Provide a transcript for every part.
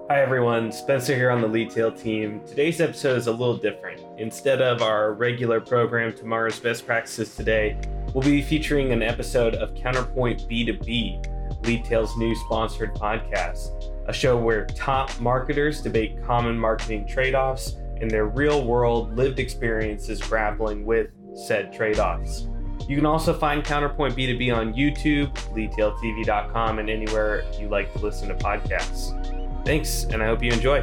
Hi everyone, Spencer here on the Lead Tail team. Today's episode is a little different. Instead of our regular program, Tomorrow's Best Practices Today, we'll be featuring an episode of Counterpoint B2B, Lead Tail's new sponsored podcast, a show where top marketers debate common marketing trade-offs and their real-world lived experiences grappling with said trade-offs. You can also find Counterpoint B2B on YouTube, leadtailtv.com, and anywhere you like to listen to podcasts. Thanks, and I hope you enjoy.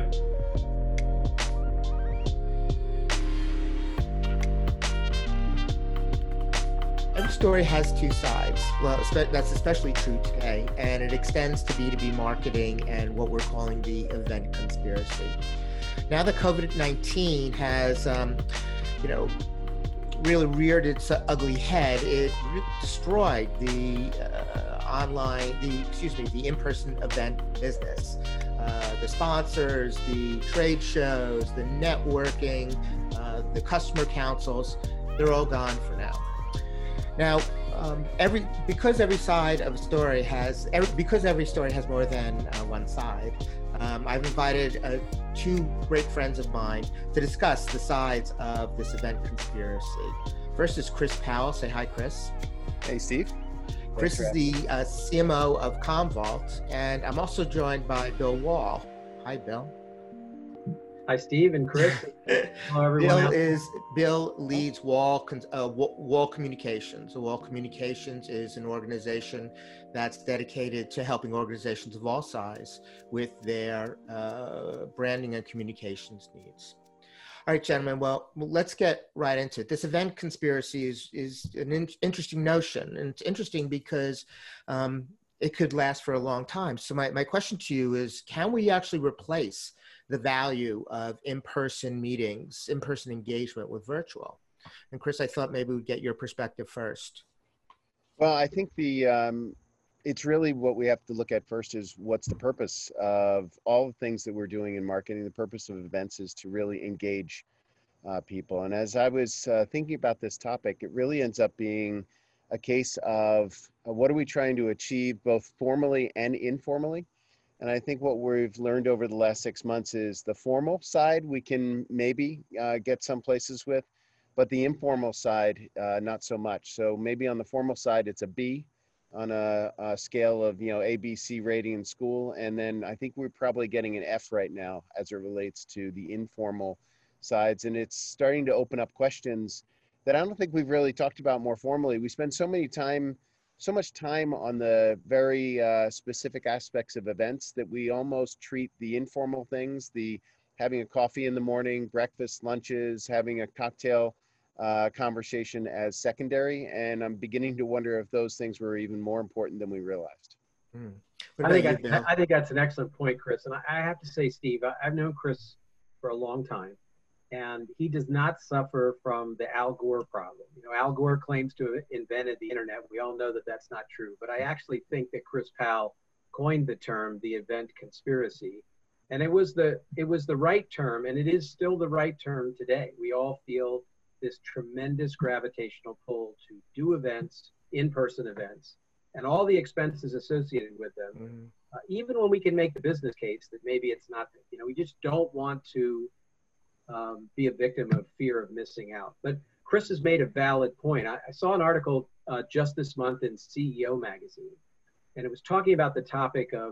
Every story has two sides. Well, that's especially true today, and it extends to B2B marketing and what we're calling the event conspiracy. Now that COVID-19 has, really reared its ugly head, it destroyed the in-person event business. The sponsors, the trade shows, the networking, the customer councils, they're all gone for now. Now, because every story has more than one side, I've invited two great friends of mine to discuss the sides of this event conspiracy. First is Chris Powell. Say hi, Chris. Hey, Steve. Chris is the CMO of Commvault, and I'm also joined by Bill Wall. Hi, Bill. Hi, Steve and Chris. Hello, everyone. Bill leads Wall Communications. So Wall Communications is an organization that's dedicated to helping organizations of all size with their branding and communications needs. All right, gentlemen, well, let's get right into it. This event conspiracy is an interesting notion, and it's interesting because it could last for a long time. So my question to you is, can we actually replace the value of in-person meetings, in-person engagement with virtual? And Chris, I thought maybe we'd get your perspective first. Well, I think it's really what we have to look at first is what's the purpose of all the things that we're doing in marketing. The purpose of events is to really engage people. And as I was thinking about this topic, it really ends up being a case of what are we trying to achieve both formally and informally. And I think what we've learned over the last 6 months is the formal side we can maybe get some places with, but the informal side, not so much. So maybe on the formal side, it's a B on a scale of, ABC rating in school. And then I think we're probably getting an F right now as it relates to the informal sides. And it's starting to open up questions that I don't think we've really talked about more formally. We spend so much time on the very specific aspects of events that we almost treat the informal things, the having a coffee in the morning, breakfast, lunches, having a cocktail conversation as secondary. And I'm beginning to wonder if those things were even more important than we realized. I think that's an excellent point, Chris. And I have to say, Steve, I've known Chris for a long time, and he does not suffer from the Al Gore problem. Al Gore claims to have invented the internet. We all know that that's not true. But I actually think that Chris Powell coined the term the event conspiracy. And it was the right term, and it is still the right term today. We all feel this tremendous gravitational pull to do events, in-person events, and all the expenses associated with them. Even when we can make the business case that maybe it's not, we just don't want to be a victim of fear of missing out. But Chris has made a valid point. I saw an article just this month in CEO magazine, and it was talking about the topic of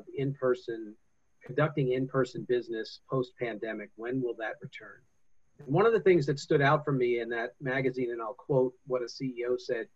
conducting in-person business post-pandemic. When will that return? And one of the things that stood out for me in that magazine, and I'll quote what a CEO said,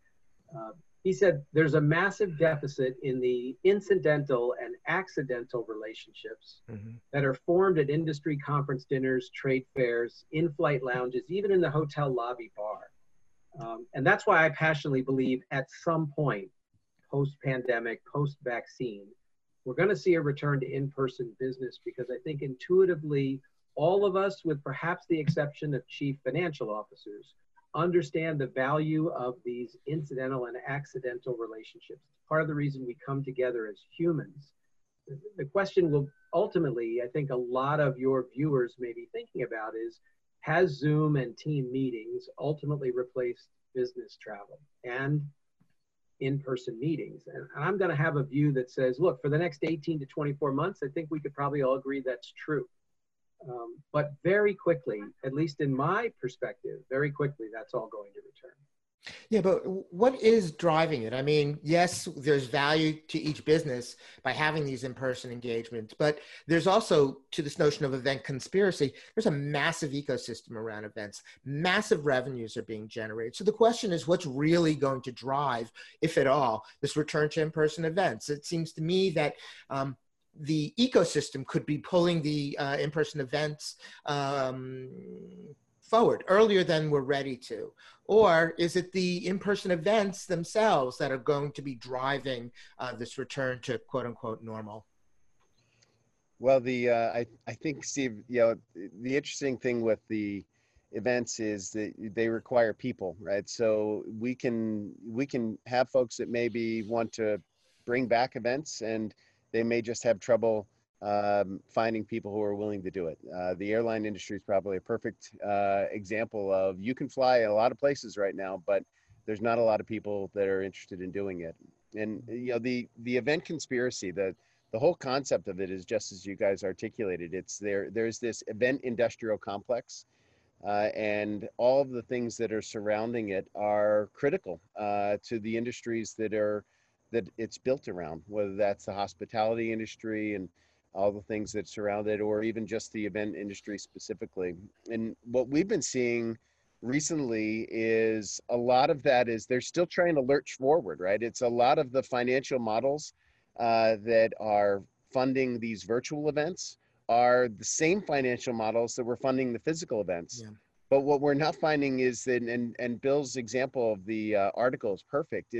he said, there's a massive deficit in the incidental and accidental relationships that are formed at industry conference dinners, trade fairs, in-flight lounges, even in the hotel lobby bar. And that's why I passionately believe at some point, post-pandemic, post-vaccine, we're going to see a return to in-person business, because I think intuitively, all of us, with perhaps the exception of chief financial officers, understand the value of these incidental and accidental relationships. It's part of the reason we come together as humans. The question will ultimately, I think a lot of your viewers may be thinking about is, has Zoom and team meetings ultimately replaced business travel? And in-person meetings. And I'm going to have a view that says, look, for the next 18 to 24 months, I think we could probably all agree that's true. But very quickly, at least in my perspective, very quickly, that's all going to return. Yeah, but what is driving it? I mean, yes, there's value to each business by having these in-person engagements, but there's also, to this notion of event conspiracy, there's a massive ecosystem around events. Massive revenues are being generated. So the question is, what's really going to drive, if at all, this return to in-person events? It seems to me that the ecosystem could be pulling the in-person events forward earlier than we're ready to. Or is it the in-person events themselves that are going to be driving this return to quote unquote normal? Well, I think, Steve, the interesting thing with the events is that they require people, right? So we can have folks that maybe want to bring back events, and they may just have trouble finding people who are willing to do it. The airline industry is probably a perfect example of, you can fly a lot of places right now, but there's not a lot of people that are interested in doing it. And the event conspiracy, the whole concept of it is just as you guys articulated. It's there's this event industrial complex, and all of the things that are surrounding it are critical to the industries that it's built around, whether that's the hospitality industry and all the things that surround it, or even just the event industry specifically. And what we've been seeing recently is a lot of that is they're still trying to lurch forward, right? It's a lot of the financial models that are funding these virtual events are the same financial models that were funding the physical events. Yeah. But what we're not finding is that, and Bill's example of the article is perfect.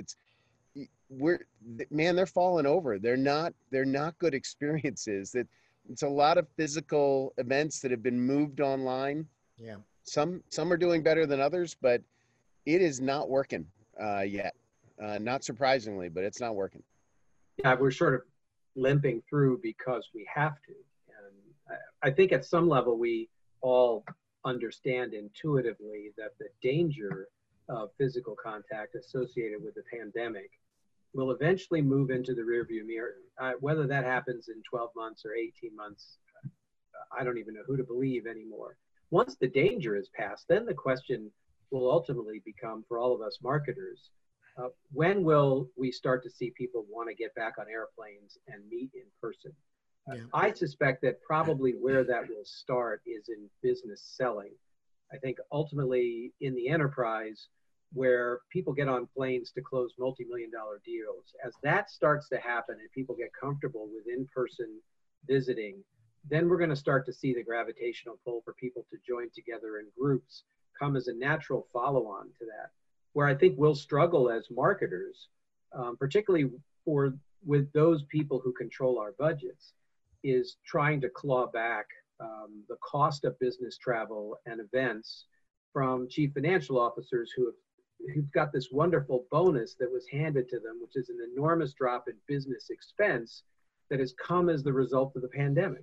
They're falling over. They're not good experiences. That it's a lot of physical events that have been moved online. Yeah. Some are doing better than others, but it is not working yet. Not surprisingly, but it's not working. Yeah, we're sort of limping through because we have to. And I think at some level we all understand intuitively that the danger of physical contact associated with the pandemic will eventually move into the rearview mirror. Whether that happens in 12 months or 18 months, I don't even know who to believe anymore. Once the danger is past, then the question will ultimately become, for all of us marketers, when will we start to see people want to get back on airplanes and meet in person? Yeah. I suspect that probably where that will start is in business selling. I think ultimately in the enterprise, where people get on planes to close multi-million-dollar deals, as that starts to happen and people get comfortable with in-person visiting, then we're going to start to see the gravitational pull for people to join together in groups come as a natural follow-on to that. Where I think we'll struggle as marketers, particularly with those people who control our budgets, is trying to claw back the cost of business travel and events from chief financial officers who've got this wonderful bonus that was handed to them, which is an enormous drop in business expense that has come as the result of the pandemic.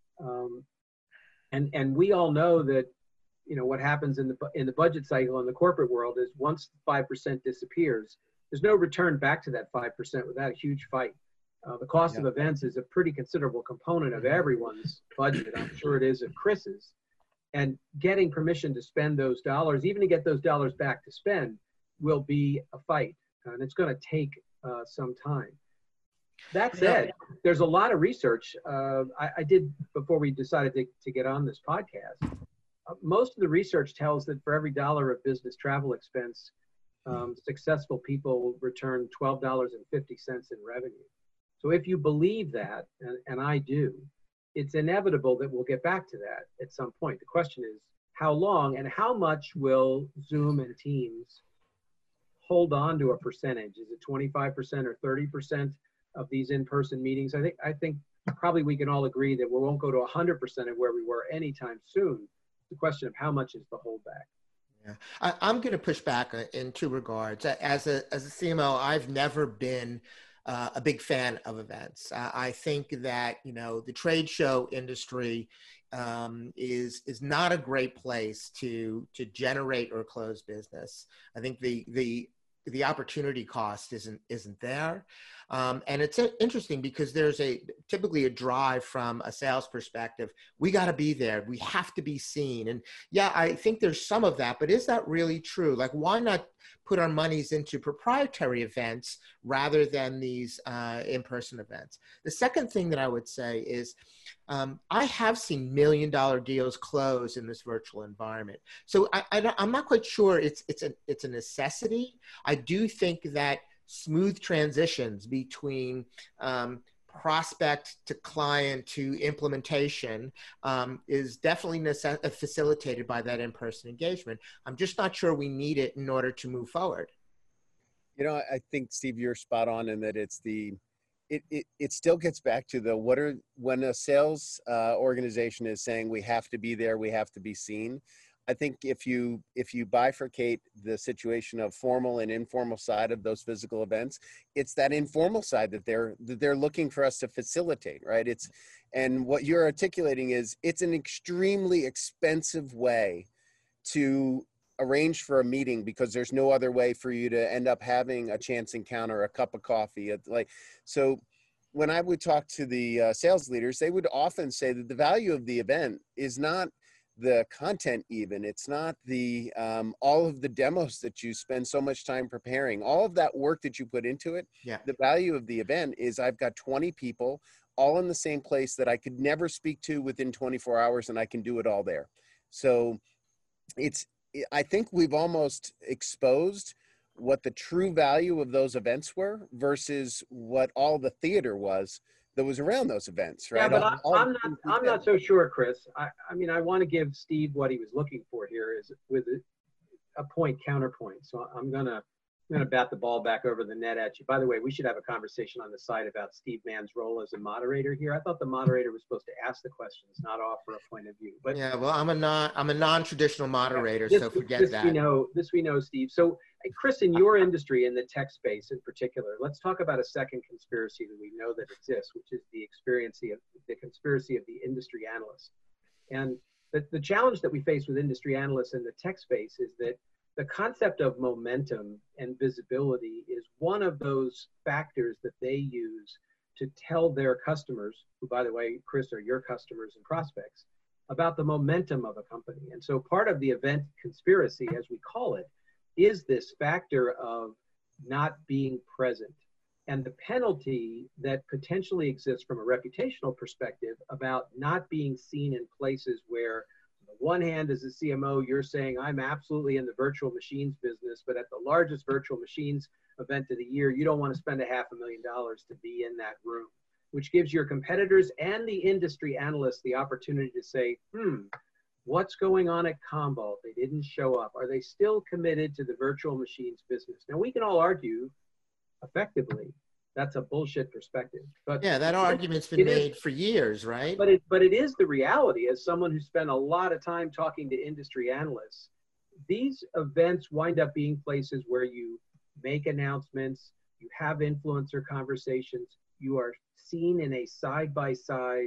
And we all know that, what happens in the budget cycle in the corporate world is once 5% disappears, there's no return back to that 5% without a huge fight. The cost of events is a pretty considerable component of everyone's budget. I'm sure it is of Chris's. And getting permission to spend those dollars, even to get those dollars back to spend, will be a fight. And it's going to take some time. That said, there's a lot of research I did before we decided to get on this podcast. Most of the research tells that for every dollar of business travel expense, successful people return $12.50 in revenue. So if you believe that, and I do, it's inevitable that we'll get back to that at some point. The question is, how long and how much will Zoom and Teams hold on to a percentage? Is it 25% or 30% of these in-person meetings? I think probably we can all agree that we won't go to 100% of where we were anytime soon. The question of how much is the holdback. Yeah, I'm going to push back in two regards. As a CMO, I've never been a big fan of events. I think that the trade show industry is not a great place to generate or close business. I think the the opportunity cost isn't there. And it's interesting because there's typically a drive from a sales perspective. We got to be there. We have to be seen. And yeah, I think there's some of that, but is that really true? Like, why not put our monies into proprietary events rather than these in-person events? The second thing that I would say is, I have seen $1 million deals close in this virtual environment. So I'm not quite sure it's a necessity. I do think that smooth transitions between prospect to client to implementation is definitely facilitated by that in-person engagement. I'm just not sure we need it in order to move forward. You know, I think, Steve, you're spot on in that it still gets back to when a sales organization is saying we have to be there, we have to be seen. I think if you bifurcate the situation of formal and informal side of those physical events, it's that informal side that they're looking for us to facilitate, right? And what you're articulating is it's an extremely expensive way to arrange for a meeting because there's no other way for you to end up having a chance encounter, a cup of coffee. So when I would talk to the sales leaders, they would often say that the value of the event is not the content even. It's not the all of the demos that you spend so much time preparing, all of that work that you put into it. Yeah. The value of the event is I've got 20 people all in the same place that I could never speak to within 24 hours, and I can do it all there. So I think we've almost exposed what the true value of those events were versus what all the theater was that was around those events, right? Yeah, but I'm not so sure, Chris. I mean, I want to give Steve what he was looking for here is with a point counterpoint. So I'm gonna bat the ball back over the net at you. By the way, we should have a conversation on the side about Steve Mann's role as a moderator here. I thought the moderator was supposed to ask the questions, not offer a point of view. But yeah, well, I'm a non-traditional moderator, so forget that. This we know, Steve. So, Chris, in your industry, in the tech space in particular, let's talk about a second conspiracy that we know that exists, which is the conspiracy of the industry analyst. And the challenge that we face with industry analysts in the tech space is that the concept of momentum and visibility is one of those factors that they use to tell their customers, who, by the way, Chris, are your customers and prospects, about the momentum of a company. And so part of the event conspiracy, as we call it, is this factor of not being present and the penalty that potentially exists from a reputational perspective about not being seen in places where, on the one hand, as a CMO, you're saying, I'm absolutely in the virtual machines business, but at the largest virtual machines event of the year, you don't want to spend $500,000 to be in that room, which gives your competitors and the industry analysts the opportunity to say, what's going on at Commvault? They didn't show up. Are they still committed to the virtual machines business? Now, we can all argue effectively that's a bullshit perspective. But yeah, that argument's been made for years, right? But it is the reality. As someone who spent a lot of time talking to industry analysts, these events wind up being places where you make announcements, you have influencer conversations, you are seen in a side-by-side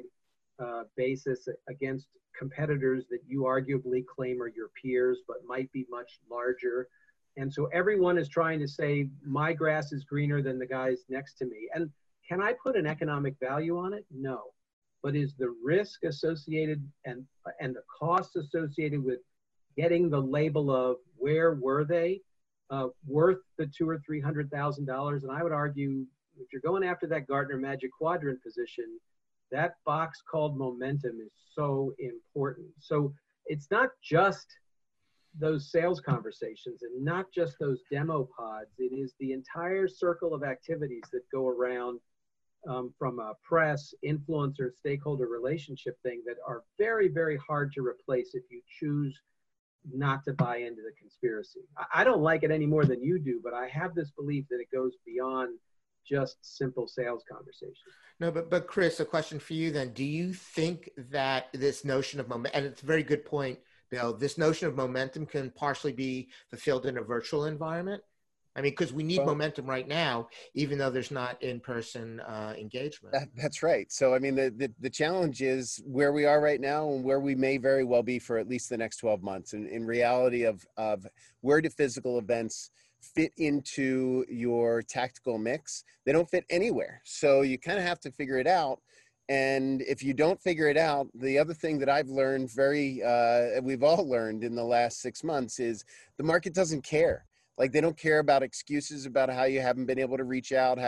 basis against competitors that you arguably claim are your peers, but might be much larger. And so everyone is trying to say, my grass is greener than the guys next to me. And can I put an economic value on it? No. But is the risk associated and the cost associated with getting the label of where were they worth the $200,000 or $300,000? And I would argue, if you're going after that Gartner Magic Quadrant position, that box called momentum is so important. So it's not just those sales conversations and not just those demo pods. It is the entire circle of activities that go around from a press, influencer, stakeholder relationship thing that are very, very hard to replace if you choose not to buy into the conspiracy. I don't like it any more than you do, but I have this belief that it goes beyond just simple sales conversations. No, but Chris, a question for you then. Do you think that this notion of momentum, and it's a very good point, Bill, this notion of momentum can partially be fulfilled in a virtual environment? I mean, because we need momentum right now, even though there's not in-person engagement. That's right. So, I mean, the challenge is where we are right now and where we may very well be for at least the next 12 months. And in reality of where do physical events fit into your tactical mix. They don't fit anywhere. So you kind of have to figure it out. And if you don't figure it out, the other thing that I've learned we've all learned in the last 6 months is the market doesn't care. Like they don't care about excuses about how you haven't been able to reach out.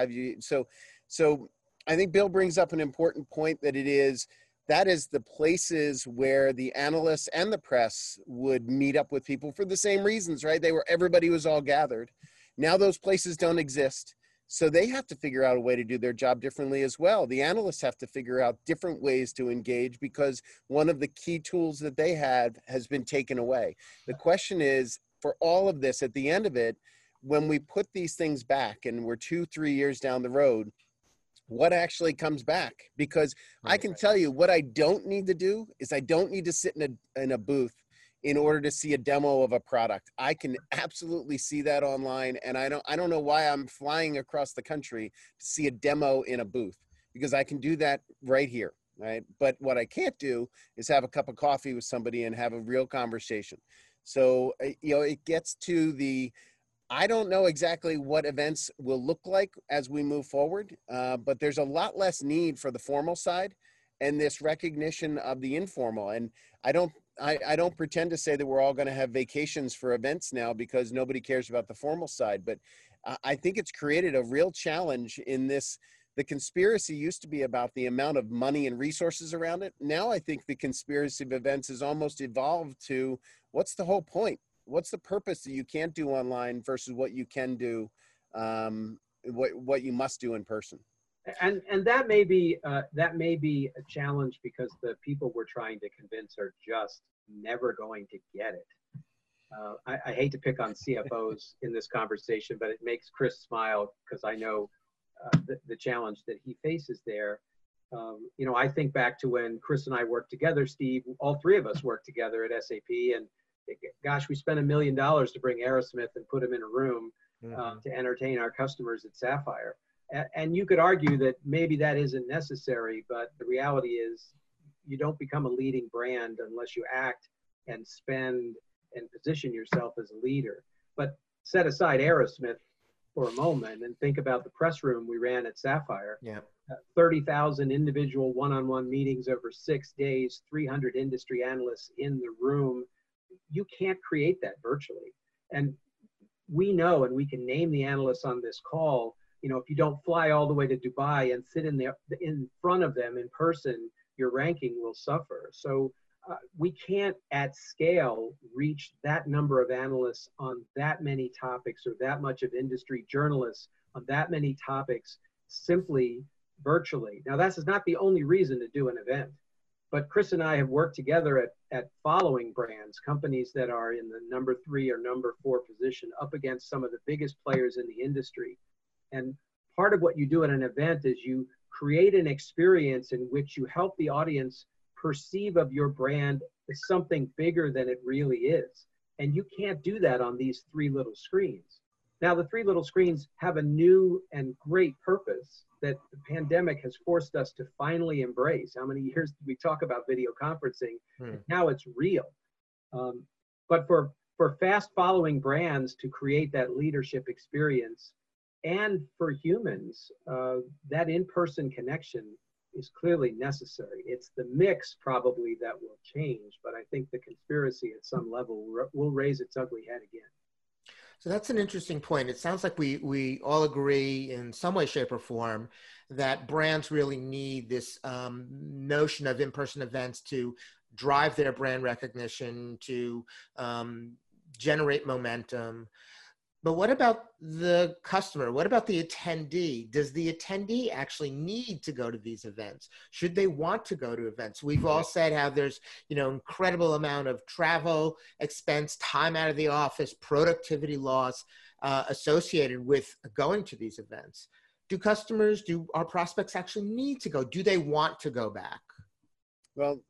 So I think Bill brings up an important point that that is the places where the analysts and the press would meet up with people for the same reasons, right? Everybody was all gathered. Now those places don't exist. So they have to figure out a way to do their job differently as well. The analysts have to figure out different ways to engage because one of the key tools that they had has been taken away. The question is, for all of this, at the end of it, when we put these things back and we're 2-3 years down the road, what actually comes back? Because I can tell you what I don't need to do is I don't need to sit in a booth in order to see a demo of a product. I can absolutely see that online, and I don't know why I'm flying across the country to see a demo in a booth, because I can do that right here, right? But what I can't do is have a cup of coffee with somebody and have a real conversation. So, it gets to I don't know exactly what events will look like as we move forward, but there's a lot less need for the formal side and this recognition of the informal. And I don't pretend to say that we're all going to have vacations for events now because nobody cares about the formal side, but I think it's created a real challenge in this. The conspiracy used to be about the amount of money and resources around it. Now I think the conspiracy of events has almost evolved to what's the whole point? What's the purpose that you can't do online versus what you can do, what you must do in person? And that may be a challenge because the people we're trying to convince are just never going to get it. I hate to pick on CFOs in this conversation, but it makes Chris smile because I know the challenge that he faces there. I think back to when Chris and I worked together, Steve, all three of us worked together at SAP, and gosh, we spent $1 million to bring Aerosmith and put him in a room to entertain our customers at Sapphire. And you could argue that maybe that isn't necessary, but the reality is you don't become a leading brand unless you act and spend and position yourself as a leader. But set aside Aerosmith for a moment and think about the press room we ran at Sapphire. Yeah. 30,000 individual one-on-one meetings over 6 days, 300 industry analysts in the room. You can't create that virtually. And we know, and we can name the analysts on this call, if you don't fly all the way to Dubai and sit in front of them in person, your ranking will suffer. So we can't at scale reach that number of analysts on that many topics or that much of industry journalists on that many topics simply virtually. Now, this is not the only reason to do an event, but Chris and I have worked together at following brands, companies that are in the number 3 or number 4 position up against some of the biggest players in the industry. And part of what you do at an event is you create an experience in which you help the audience perceive of your brand as something bigger than it really is. And you can't do that on these 3 little screens. Now, the 3 little screens have a new and great purpose that the pandemic has forced us to finally embrace. How many years did we talk about video conferencing? Now it's real. But for fast following brands to create that leadership experience, and for humans, that in-person connection is clearly necessary. It's the mix probably that will change, but I think the conspiracy at some level will raise its ugly head again. So that's an interesting point. It sounds like we all agree in some way, shape, or form that brands really need this notion of in-person events to drive their brand recognition, to generate momentum. But what about the customer? What about the attendee? Does the attendee actually need to go to these events? Should they want to go to events? We've all said how there's, incredible amount of travel expense, time out of the office, productivity loss associated with going to these events. Do our prospects actually need to go? Do they want to go back? Well,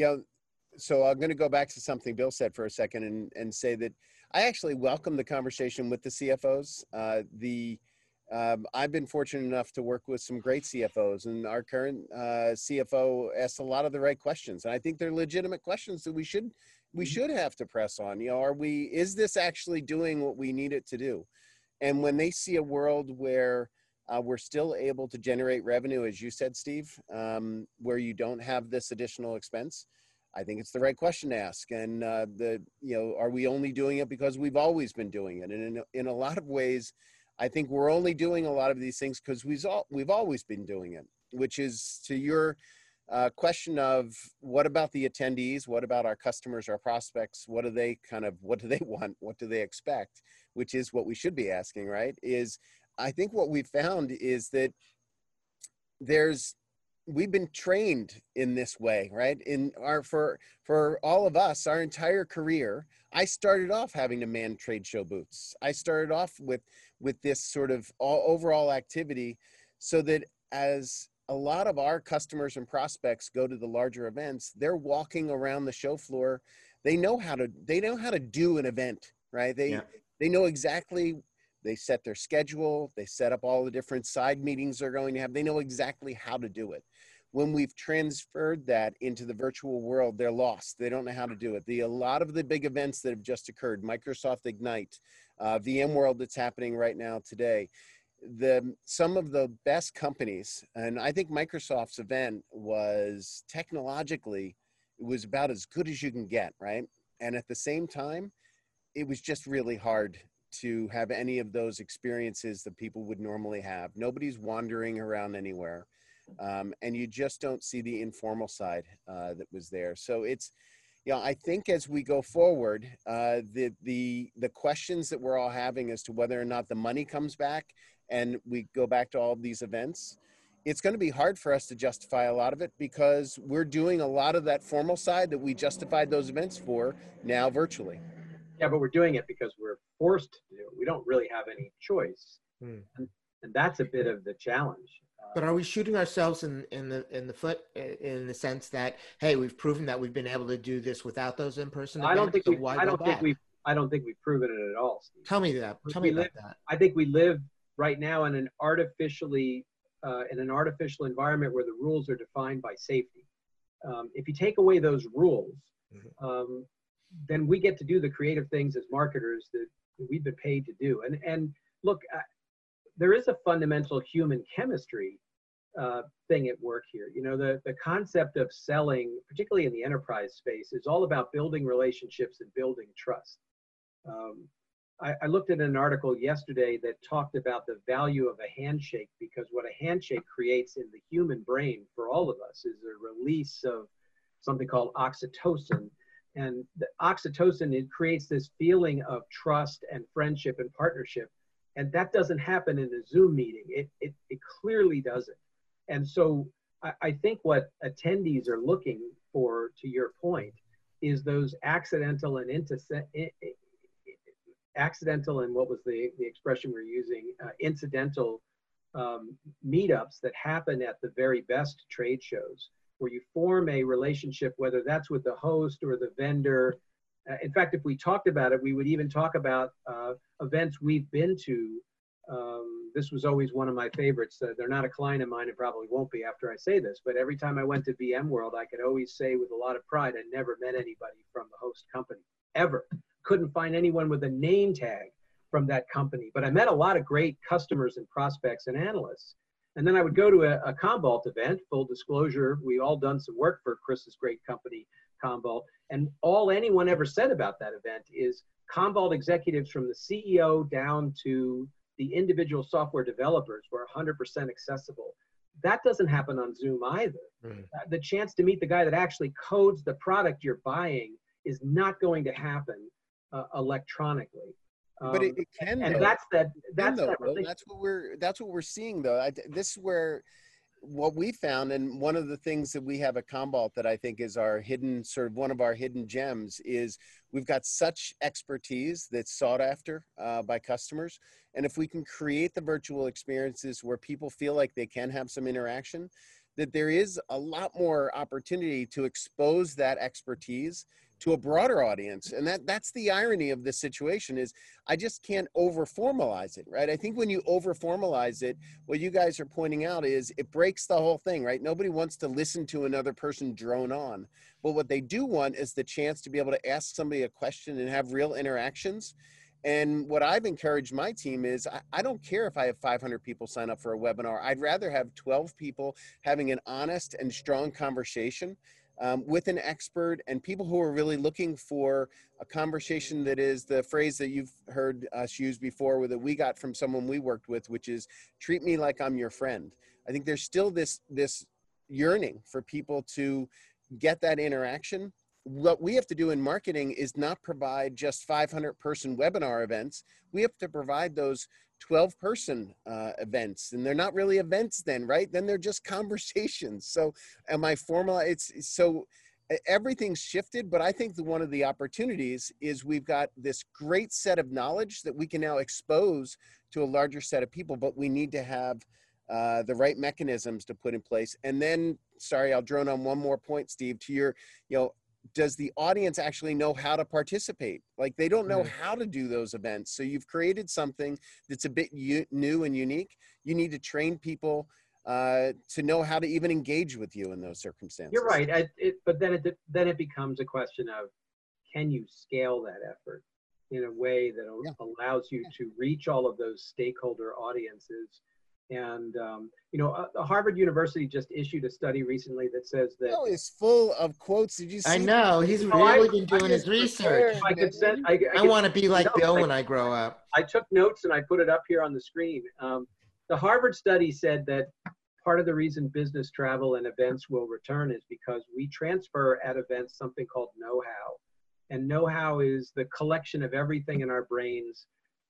so I'm going to go back to something Bill said for a second and say that I actually welcome the conversation with the CFOs. I've been fortunate enough to work with some great CFOs, and our current CFO asks a lot of the right questions. And I think they're legitimate questions that we should have to press on. Is this actually doing what we need it to do? And when they see a world where we're still able to generate revenue, as you said, Steve, where you don't have this additional expense, I think it's the right question to ask. And are we only doing it because we've always been doing it? And in a lot of ways, I think we're only doing a lot of these things because we've always been doing it, which is to your question of what about the attendees? What about our customers, our prospects? What do they want? What do they expect? Which is what we should be asking, right? I think what we've found is that we've been trained in this way, right? For all of us, our entire career, I started off having to man trade show booths. I started off with this sort of overall activity, so that as a lot of our customers and prospects go to the larger events, they're walking around the show floor. They know how to do an event, right? They know exactly. They set their schedule. They set up all the different side meetings they're going to have. They know exactly how to do it. When we've transferred that into the virtual world, they're lost. They don't know how to do it. A lot of the big events that have just occurred, Microsoft Ignite, VMworld that's happening right now today, some of the best companies, and I think Microsoft's event was technologically, it was about as good as you can get, right? And at the same time, it was just really hard to have any of those experiences that people would normally have. Nobody's wandering around anywhere. And you just don't see the informal side that was there. So I think as we go forward, the questions that we're all having as to whether or not the money comes back and we go back to all of these events, it's going to be hard for us to justify a lot of it because we're doing a lot of that formal side that we justified those events for now virtually. Yeah, but we're doing it because we're forced to do it. We don't really have any choice. And that's a bit of the challenge. But are we shooting ourselves in the foot in the sense that, hey, we've proven that we've been able to do this without those in-person events? I don't think we've proven it at all, Steve. Tell me that. Tell me about that. I think we live right now in an artificial environment where the rules are defined by safety. If you take away those rules, then we get to do the creative things as marketers that we've been paid to do. And look, there is a fundamental human chemistry thing at work here. You know, the concept of selling, particularly in the enterprise space, is all about building relationships and building trust. I looked at an article yesterday that talked about the value of a handshake, because what a handshake creates in the human brain for all of us is a release of something called oxytocin. And the oxytocin, it creates this feeling of trust and friendship and partnership. And that doesn't happen in a Zoom meeting. It clearly doesn't. And so I think what attendees are looking for, to your point, is those accidental and what was the expression we're using, incidental meetups that happen at the very best trade shows, where you form a relationship, whether that's with the host or the vendor. In fact, if we talked about it, we would even talk about events we've been to. This was always one of my favorites. They're not a client of mine, and probably won't be after I say this, but every time I went to VMworld, I could always say with a lot of pride, I never met anybody from the host company, ever. Couldn't find anyone with a name tag from that company, but I met a lot of great customers and prospects and analysts. And then I would go to a Commvault event. Full disclosure, we all done some work for Chris's great company, Commvault. And all anyone ever said about that event is Commvault executives, from the CEO down to the individual software developers, were 100% accessible. That doesn't happen on Zoom either. The chance to meet the guy that actually codes the product you're buying is not going to happen electronically. But it can, and though. That's what we're seeing, though. This is where what we found, and one of the things that we have at Commvault that I think is our hidden, sort of one of our hidden gems, is we've got such expertise that's sought after by customers. And if we can create the virtual experiences where people feel like they can have some interaction, that there is a lot more opportunity to expose that expertise to a broader audience. And that's the irony of this situation, is I just can't over formalize it, right? I think when you over formalize it, what you guys are pointing out is it breaks the whole thing, right? Nobody wants to listen to another person drone on. But what they do want is the chance to be able to ask somebody a question and have real interactions. And what I've encouraged my team is I don't care if I have 500 people sign up for a webinar. I'd rather have 12 people having an honest and strong conversation with an expert, and people who are really looking for a conversation that is the phrase that you've heard us use before, that we got from someone we worked with, which is treat me like I'm your friend. I think there's still this yearning for people to get that interaction. What we have to do in marketing is not provide just 500-person webinar events. We have to provide those 12-person events, and they're not really events then, right? Then they're just conversations. So am I formal? So everything's shifted, but I think one of the opportunities is we've got this great set of knowledge that we can now expose to a larger set of people, but we need to have the right mechanisms to put in place. And then, sorry, I'll drone on one more point, Steve, to your, does the audience actually know how to participate? Like, they don't know how to do those events. So you've created something that's a bit new and unique. You need to train people to know how to even engage with you in those circumstances. You're right. But then it becomes a question of, can you scale that effort in a way that allows you to reach all of those stakeholder audiences? And, Harvard University just issued a study recently that says that— Oh, it's full of quotes. Did you see? I know. He's really been doing his research. I want to be like Bill when I grow up. I took notes and I put it up here on the screen. The Harvard study said that part of the reason business travel and events will return is because we transfer at events something called know-how. And know-how is the collection of everything in our brains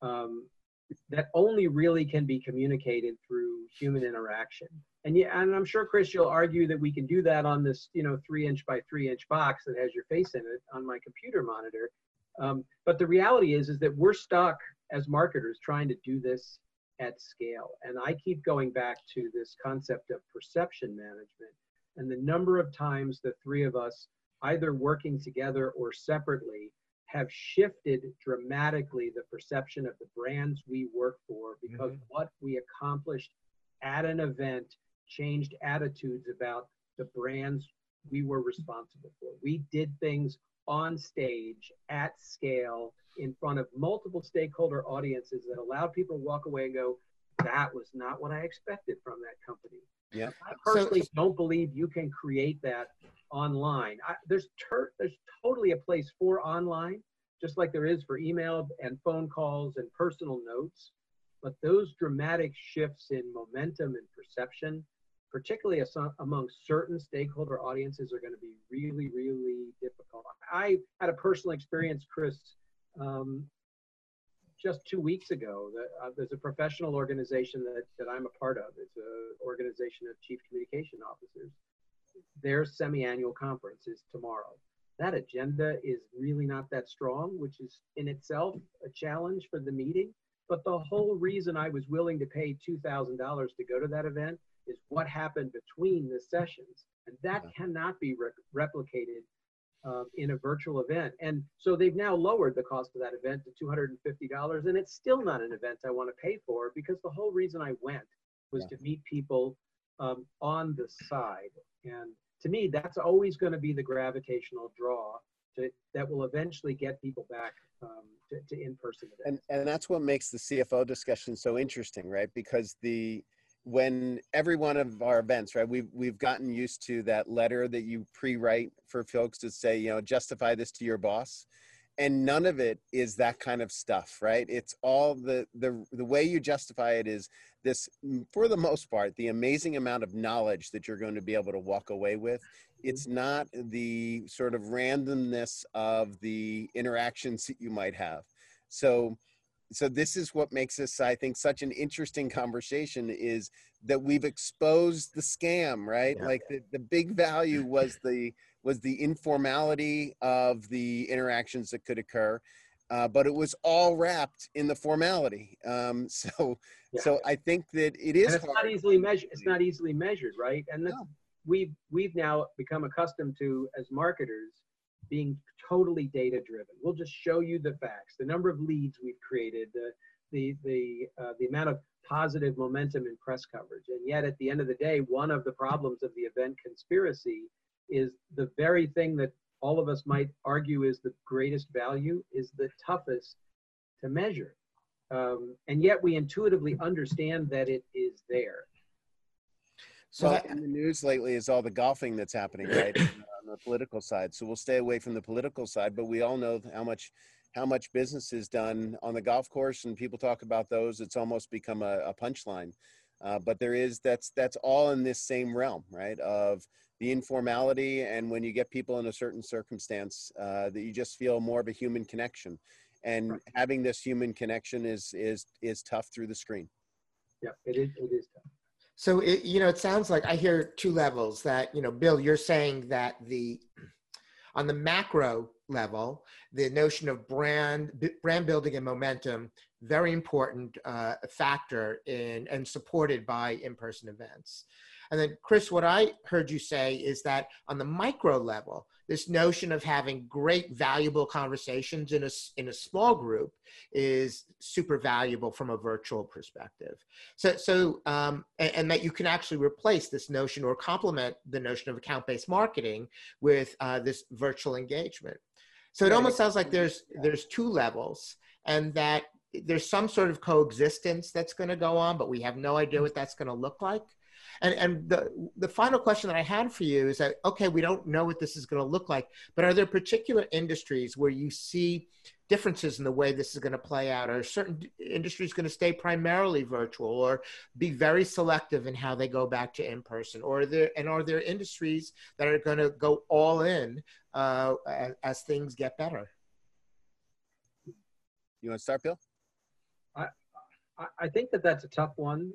that only really can be communicated through human interaction. And I'm sure, Chris, you'll argue that we can do that on this, 3-inch by 3-inch box that has your face in it on my computer monitor. But the reality is that we're stuck as marketers trying to do this at scale. And I keep going back to this concept of perception management, and the number of times the three of us, either working together or separately, have shifted dramatically the perception of the brands we work for, because what we accomplished at an event changed attitudes about the brands we were responsible for. We did things on stage at scale in front of multiple stakeholder audiences that allowed people to walk away and go, that was not what I expected from that company. Yeah. I personally don't believe you can create that online. There's totally a place for online, just like there is for email and phone calls and personal notes. But those dramatic shifts in momentum and perception, particularly among certain stakeholder audiences, are going to be really, really difficult. I had a personal experience, Chris, just 2 weeks ago. There's a professional organization that I'm a part of. It's an organization of chief communication officers. Their semi-annual conference is tomorrow. That agenda is really not that strong, which is in itself a challenge for the meeting. But the whole reason I was willing to pay $2,000 to go to that event is what happened between the sessions. And that cannot be replicated in a virtual event. And so they've now lowered the cost of that event to $250. And it's still not an event I want to pay for, because the whole reason I went was to meet people on the side. And to me, that's always going to be the gravitational draw that will eventually get people back to in-person events. And that's what makes the CFO discussion so interesting, right? Because when every one of our events, right, we've gotten used to that letter that you pre-write for folks to say, justify this to your boss. And none of it is that kind of stuff, right? It's all the way you justify it is this, for the most part, the amazing amount of knowledge that you're going to be able to walk away with. It's not the sort of randomness of the interactions that you might have. So this is what makes this, I think, such an interesting conversation, is that we've exposed the scam, right? Yeah. Like the big value was the informality of the interactions that could occur, but it was all wrapped in the formality. So I think that it is. And it's not easily measured. It's not easily measured, right? And that's, we've now become accustomed to, as marketers, being totally data driven. We'll just show you the facts, the number of leads we've created, the amount of positive momentum in press coverage. And yet at the end of the day, one of the problems of the event conspiracy is the very thing that all of us might argue is the greatest value is the toughest to measure. And yet we intuitively understand that it is there. So in the news lately is all the golfing that's happening, right, on the political side. So we'll stay away from the political side, but we all know how much business is done on the golf course, and people talk about those. It's almost become a punchline. But that's all in this same realm, right, of the informality, and when you get people in a certain circumstance, that you just feel more of a human connection, and having this human connection is tough through the screen. Yeah, it is tough. So it sounds like I hear two levels that, Bill, you're saying that on the macro level, the notion of brand building and momentum, very important factor and supported by in-person events. And then Chris, what I heard you say is that on the micro level, this notion of having great, valuable conversations in a small group is super valuable from a virtual perspective. So and that you can actually replace this notion or complement the notion of account-based marketing with this virtual engagement. So it almost sounds like there's two levels, and that there's some sort of coexistence that's going to go on, but we have no idea what that's going to look like. And the final question that I had for you is that, okay, we don't know what this is going to look like, but are there particular industries where you see differences in the way this is going to play out? Are certain industries going to stay primarily virtual or be very selective in how they go back to in-person? Or are there industries that are going to go all in as things get better? You want to start, Bill? I think that's a tough one.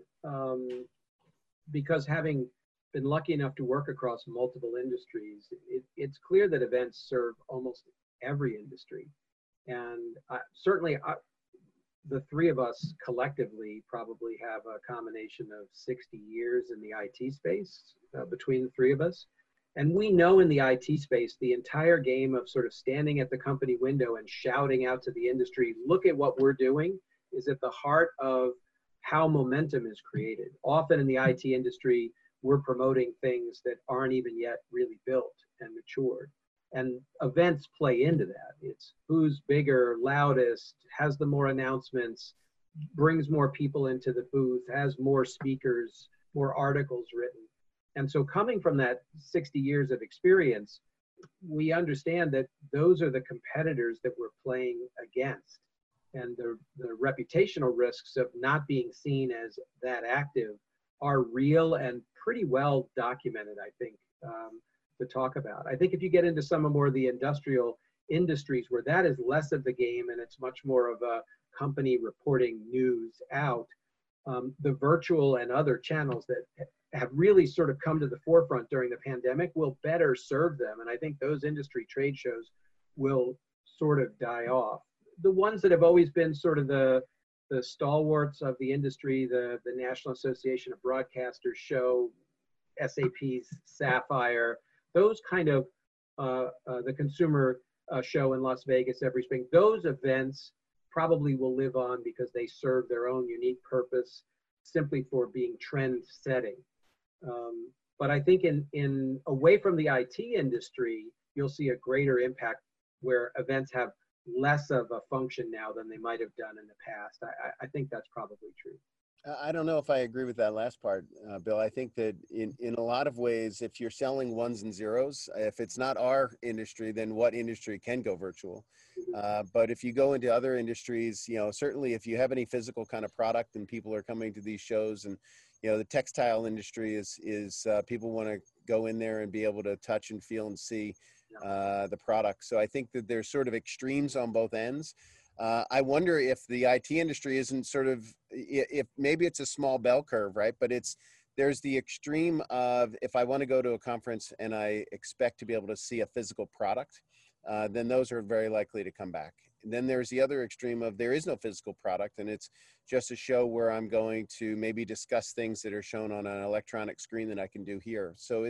Because having been lucky enough to work across multiple industries, it's clear that events serve almost every industry. And certainly the three of us collectively probably have a combination of 60 years in the IT space between the three of us. And we know in the IT space, the entire game of sort of standing at the company window and shouting out to the industry, look at what we're doing, is at the heart of how momentum is created. Often in the IT industry, we're promoting things that aren't even yet really built and matured. And events play into that. It's who's bigger, loudest, has the more announcements, brings more people into the booth, has more speakers, more articles written. And so coming from that 60 years of experience, we understand that those are the competitors that we're playing against. And the reputational risks of not being seen as that active are real and pretty well documented, I think, to talk about. I think if you get into some of more of the industrial industries where that is less of the game and it's much more of a company reporting news out, the virtual and other channels that have really sort of come to the forefront during the pandemic will better serve them. And I think those industry trade shows will sort of die off. The ones that have always been sort of the stalwarts of the industry, the National Association of Broadcasters show, SAP's Sapphire, those kind of, the consumer show in Las Vegas every spring, those events probably will live on because they serve their own unique purpose simply for being trend setting. But I think in away from the IT industry, you'll see a greater impact where events have less of a function now than they might have done in the past. I think that's probably true. I don't know if I agree with that last part, Bill. I think that in a lot of ways, if you're selling ones and zeros, if it's not our industry, then what industry can go virtual? But if you go into other industries, certainly if you have any physical kind of product and people are coming to these shows, and the textile industry is people want to go in there and be able to touch and feel and see the product. So I think that there's sort of extremes on both ends. I wonder if the IT industry isn't sort of, if maybe it's a small bell curve, right? But there's the extreme of, if I want to go to a conference and I expect to be able to see a physical product, then those are very likely to come back. And then there's the other extreme of there is no physical product and it's just a show where I'm going to maybe discuss things that are shown on an electronic screen that I can do here. So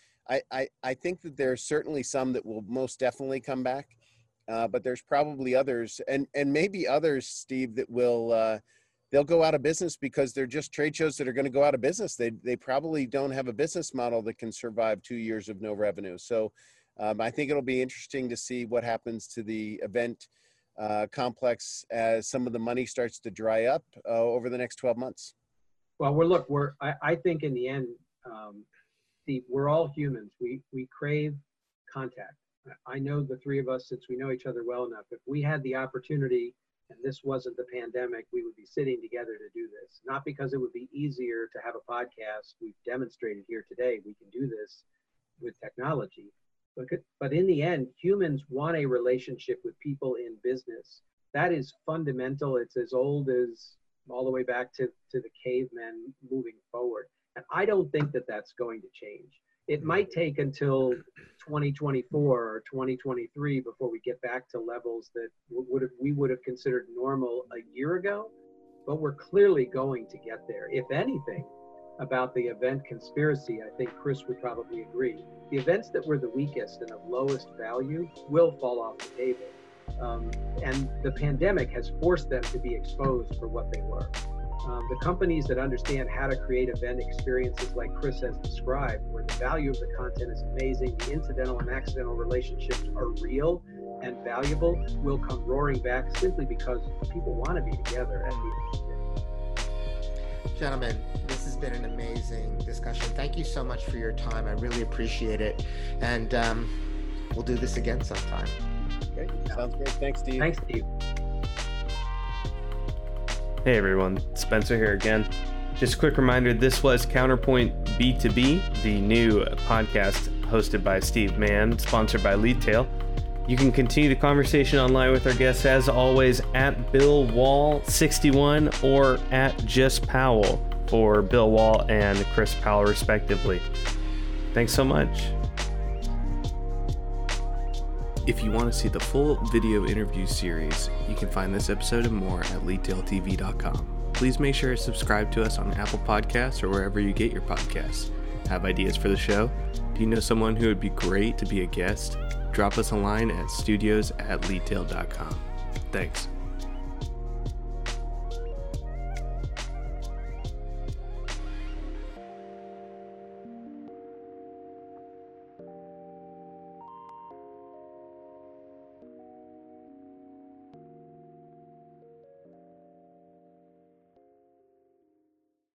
I think that there's certainly some that will most definitely come back. But there's probably others, and maybe others, Steve, that will they'll go out of business because they're just trade shows that are going to go out of business. They probably don't have a business model that can survive 2 years of no revenue. So I think it'll be interesting to see what happens to the event complex as some of the money starts to dry up over the next 12 months. Well, I think in the end, Steve, we're all humans. We crave contact. I know the three of us, since we know each other well enough, if we had the opportunity and this wasn't the pandemic, we would be sitting together to do this. Not because it would be easier to have a podcast. We've demonstrated here today we can do this with technology. But in the end, humans want a relationship with people in business. That is fundamental. It's as old as all the way back to the cavemen moving forward. And I don't think that that's going to change. It might take until 2024 or 2023 before we get back to levels that we would have considered normal a year ago, but we're clearly going to get there. If anything, about the event conspiracy, I think Chris would probably agree. The events that were the weakest and of lowest value will fall off the table. And the pandemic has forced them to be exposed for what they were. The companies that understand how to create event experiences like Chris has described, where the value of the content is amazing, the incidental and accidental relationships are real and valuable, will come roaring back simply because people want to be together at the end of the day. Gentlemen, this has been an amazing discussion. Thank you so much for your time. I really appreciate it. And we'll do this again sometime. Okay, sounds great. Thanks, Steve. Thanks, Steve. Hey everyone, Spencer here again. Just a quick reminder, this was Counterpoint B2B, the new podcast hosted by Steve Mann, sponsored by Leadtail. You can continue the conversation online with our guests as always at Bill Wall 61 or at Just Powell for Bill Wall and Chris Powell respectively. Thanks so much. If you want to see the full video interview series, you can find this episode and more at leadtailtv.com. Please make sure to subscribe to us on Apple Podcasts or wherever you get your podcasts. Have ideas for the show? Do you know someone who would be great to be a guest? Drop us a line at studios@leadtail.com. Thanks.